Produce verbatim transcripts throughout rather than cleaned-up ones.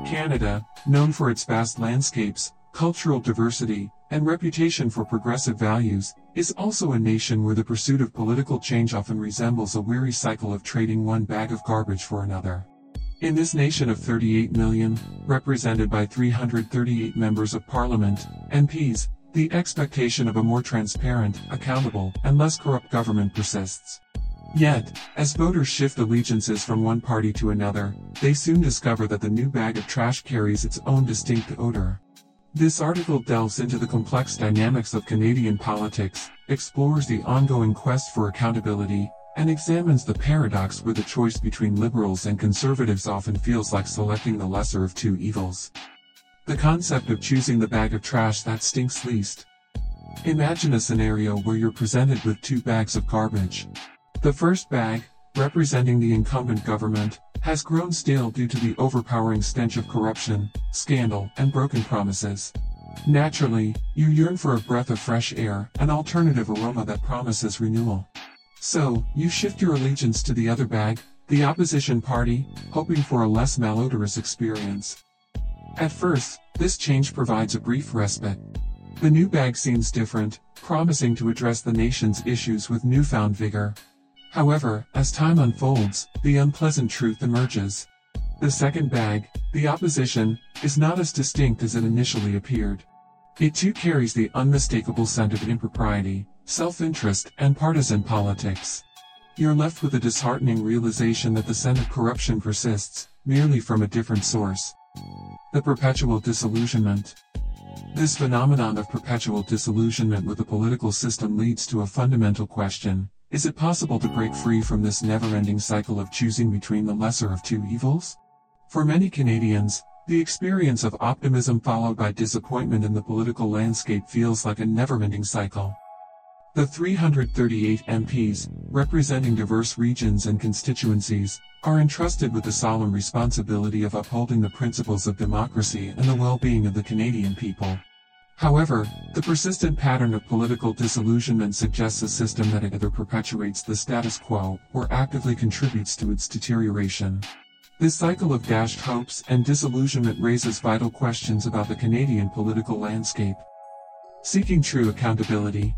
Canada, known for its vast landscapes, cultural diversity, and reputation for progressive values, is also a nation where the pursuit of political change often resembles a weary cycle of trading one bag of garbage for another. In this nation of thirty-eight million, represented by three hundred thirty-eight members of parliament, M Ps, the expectation of a more transparent, accountable, and less corrupt government persists. Yet, as voters shift allegiances from one party to another, they soon discover that the new bag of trash carries its own distinct odor. This article delves into the complex dynamics of Canadian politics, explores the ongoing quest for accountability, and examines the paradox where the choice between liberals and conservatives often feels like selecting the lesser of two evils. The concept of choosing the bag of trash that stinks least. Imagine a scenario where you're presented with two bags of garbage. The first bag, representing the incumbent government, has grown stale due to the overpowering stench of corruption, scandal, and broken promises. Naturally, you yearn for a breath of fresh air, an alternative aroma that promises renewal. So, you shift your allegiance to the other bag, the opposition party, hoping for a less malodorous experience. At first, this change provides a brief respite. The new bag seems different, promising to address the nation's issues with newfound vigor. However, as time unfolds, the unpleasant truth emerges. The second bag, the opposition, is not as distinct as it initially appeared. It too carries the unmistakable scent of impropriety, self-interest, and partisan politics. You're left with a disheartening realization that the scent of corruption persists, merely from a different source. The perpetual disillusionment. This phenomenon of perpetual disillusionment with the political system leads to a fundamental question. Is it possible to break free from this never-ending cycle of choosing between the lesser of two evils? For many Canadians, the experience of optimism followed by disappointment in the political landscape feels like a never-ending cycle. The three hundred thirty-eight M Ps, representing diverse regions and constituencies, are entrusted with the solemn responsibility of upholding the principles of democracy and the well-being of the Canadian people. However, the persistent pattern of political disillusionment suggests a system that either perpetuates the status quo or actively contributes to its deterioration. This cycle of dashed hopes and disillusionment raises vital questions about the Canadian political landscape. Seeking true accountability.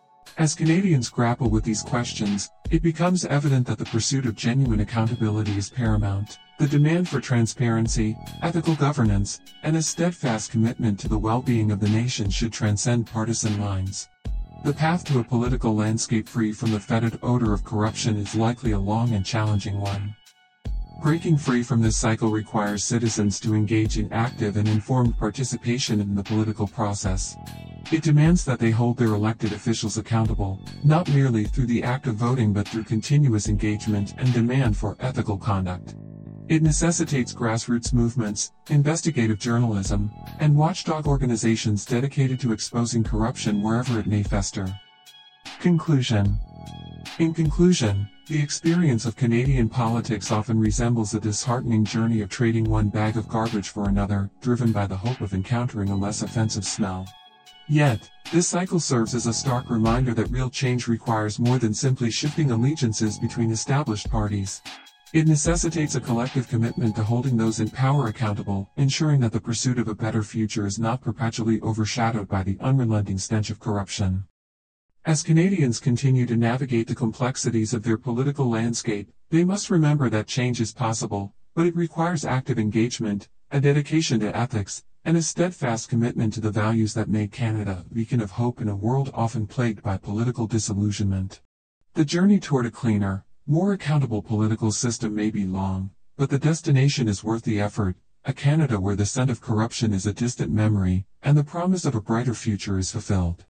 As Canadians grapple with these questions, it becomes evident that the pursuit of genuine accountability is paramount. The demand for transparency, ethical governance, and a steadfast commitment to the well-being of the nation should transcend partisan lines. The path to a political landscape free from the fetid odor of corruption is likely a long and challenging one. Breaking free from this cycle requires citizens to engage in active and informed participation in the political process. It demands that they hold their elected officials accountable, not merely through the act of voting but through continuous engagement and demand for ethical conduct. It necessitates grassroots movements, investigative journalism, and watchdog organizations dedicated to exposing corruption wherever it may fester. Conclusion. In conclusion, the experience of Canadian politics often resembles a disheartening journey of trading one bag of garbage for another, driven by the hope of encountering a less offensive smell. Yet, this cycle serves as a stark reminder that real change requires more than simply shifting allegiances between established parties. It necessitates a collective commitment to holding those in power accountable, ensuring that the pursuit of a better future is not perpetually overshadowed by the unrelenting stench of corruption. As Canadians continue to navigate the complexities of their political landscape, they must remember that change is possible, but it requires active engagement, a dedication to ethics, and a steadfast commitment to the values that make Canada a beacon of hope in a world often plagued by political disillusionment. The journey toward a cleaner, more accountable political system may be long, but the destination is worth the effort, a Canada where the scent of corruption is a distant memory, and the promise of a brighter future is fulfilled.